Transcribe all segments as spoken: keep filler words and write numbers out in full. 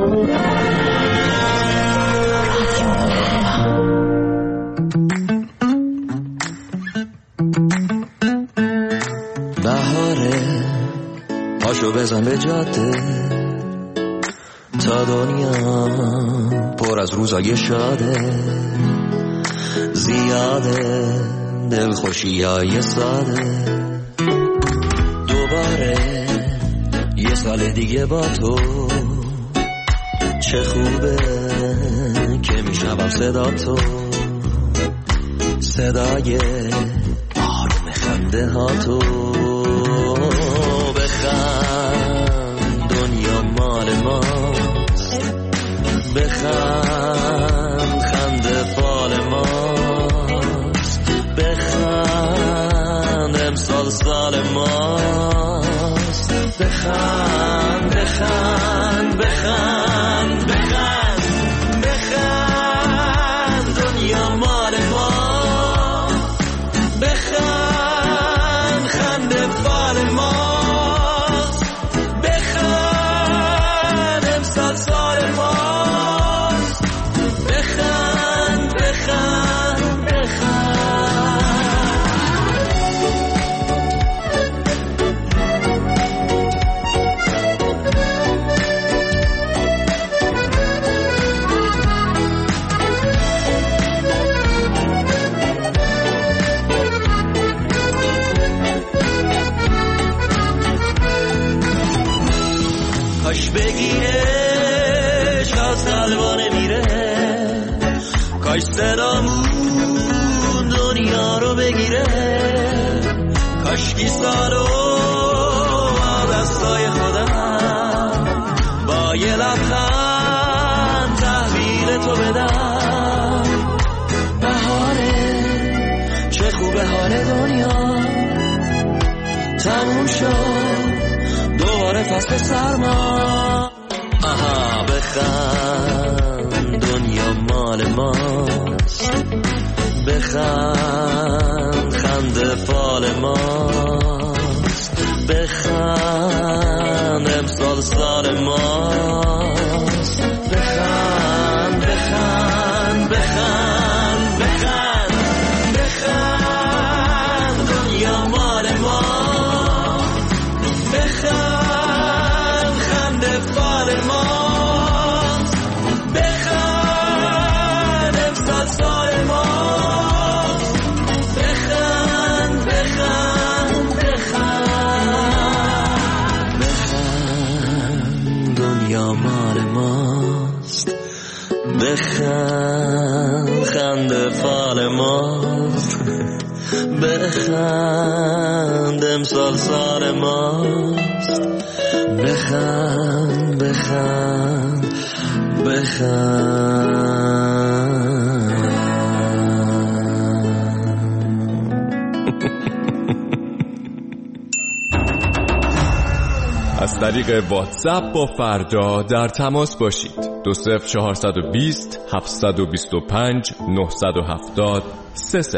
بهاره پاشو بزن به جاده تا دنیا پر از روزای شاده، زیاده دلخوشی های ساده. دوباره یه سال دیگه با تو، چه خوبه که میشنوم صدا تو، صدای آروم خنده ها تو. بخند دنیا مال ماست، بخند خنده فال ماست، بخند امسال سال ماست. بخند بخند بخند بخند بخند دنیا مال ماست، بخند خنده فال ماست، بخند امسال سال ماست. بخند بخند بخند. کاش بگیرش از قلبانه میره، کاش صدامون دنیا رو بگیره، کاش کی سالو دستای خودم با یه لبخند تحویل تو بدم. بهاره چه خوبه حال دنیا، تموم شد دوباره فصل سرما. آها بخند دنیا مال ماست، بخند خنده فال ماست، بخند امسال سال ماست. بخند بخند بخند بخند بخند دنیا مال ماست، بخند خنده فال ماست، بخند امسال سال ماست. بخند بخند بخند بخند دنیا مال ماست، بخند خنده فال ماست، بخند امسال سال ماست. بخند بخند بخند. از طریق واتساپ با فردا در تماس باشید. دو صفر چهارصد و بیست هفتصد و بیست و پنج نهصد و هفتاد سه صفر.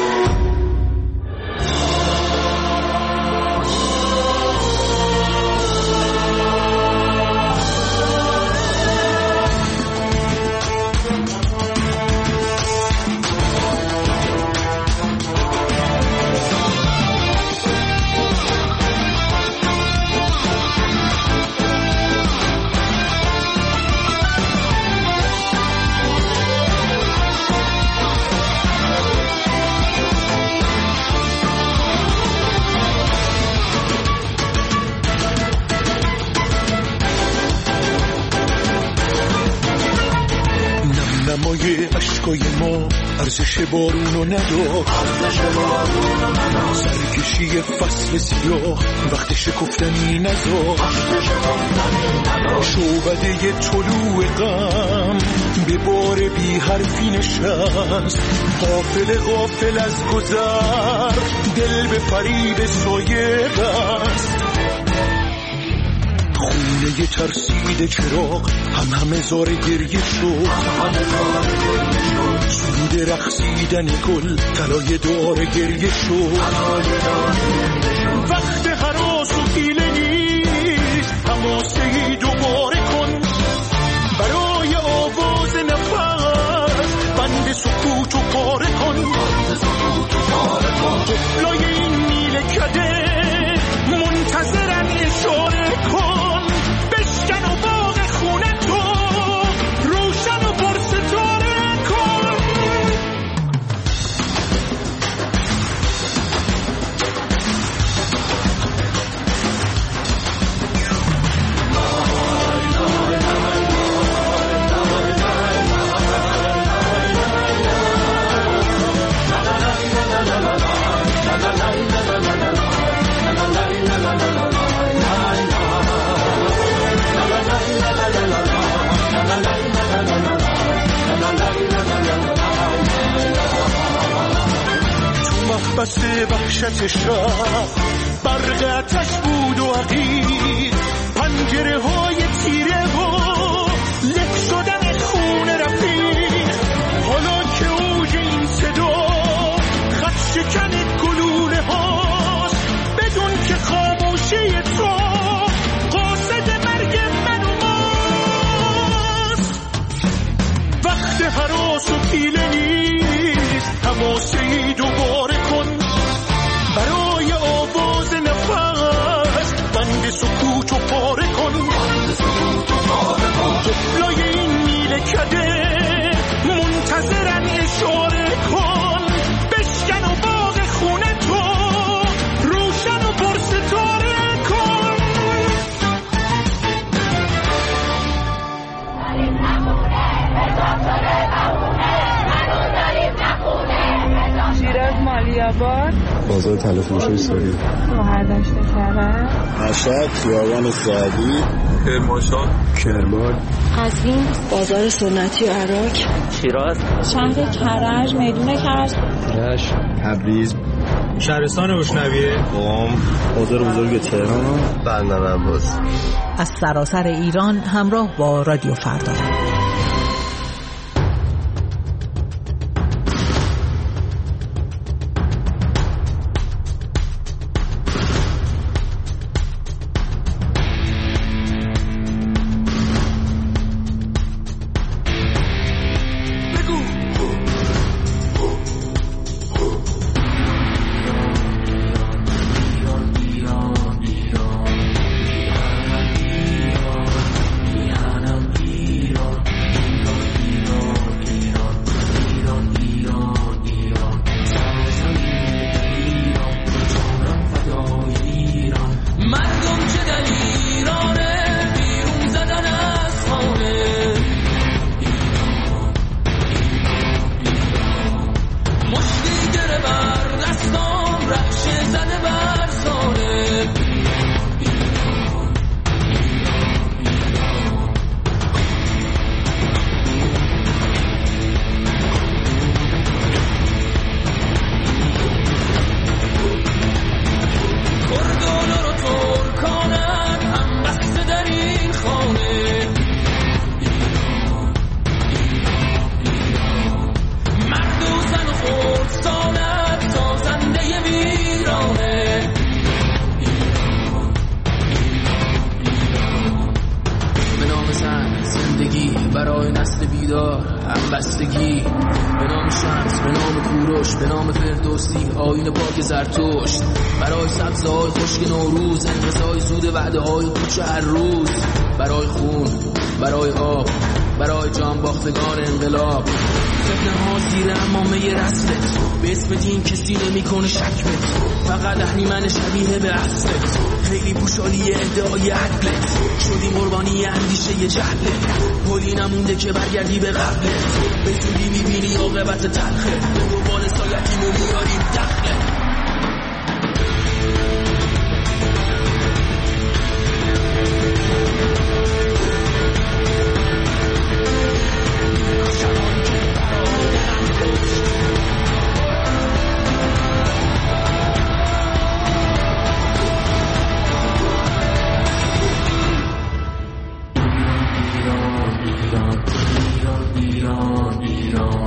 نمای عشقای ما ارزش بارونو نداد، سرکشی فصل سیاه وقت شکفتنی نزاد، شعبده طلوع غم به بار بی حرفی نشست، غافل غافل از گذر دل به فریب سایه بست. خونه ترسید چراغ هم همه زار گریه شد، سود رقصیدن گل طلای دار گریه شد. وقت هراس و حیله نیست، حماسه‌ای دوباره کن، وحشت شب برق آتش بود و عقیق، پنجره های تیره و له شدن خون رفیق. حالا که اوج این صدا خط شکن گلوله هاست، بدون که خاموشی تو قاصد مرگ من و ماست. وقت هراس و پیله نیست، تماسی دوباره کن برای آواز نفس، بند سکوت و پاره کن. طفلای این میله کده منتظرن اشاره کن، بشکن و باغ خونه تو روشن و پرستاره کن. شیراز مالیاباد، بازار تلفروشی ساری، مهردشت کرد، مشهد خیابان سعدی، کرمانشاه، کرمان، قزوین، بازار سنتی عراق، شیراز، شهر کرج، میدون کرج، رشت، تبریز، شهرستان روشنویه، قم، بازار بزرگ تهران، بندر عباس. از سراسر ایران همراه با رادیو فردا. برای نسل بیدار همبستگی، به نام شمس، به نام کوروش، به نام فردوسی، آیین پاک زرتشت، برای سبزهای خشک نوروز، انقضای زود وعده های کوچه هر روز، برای خون، برای آب، برای جان باختگان انقلاب. فتنه ها زیر امامه رسلت، به اسم دین کسی نمی کنه شکمت، فقط اهریمن شبیه به اصلت، خیلی پوشالی ادعای عدلت، شدی قربانی اندیشه جهلت، پلی نمونده که برگردی به قبلت، به زودی میبینی عاقبت تلخه، به دنبال سایتیمو میاریم دخلت. ایران ایران ایران ایران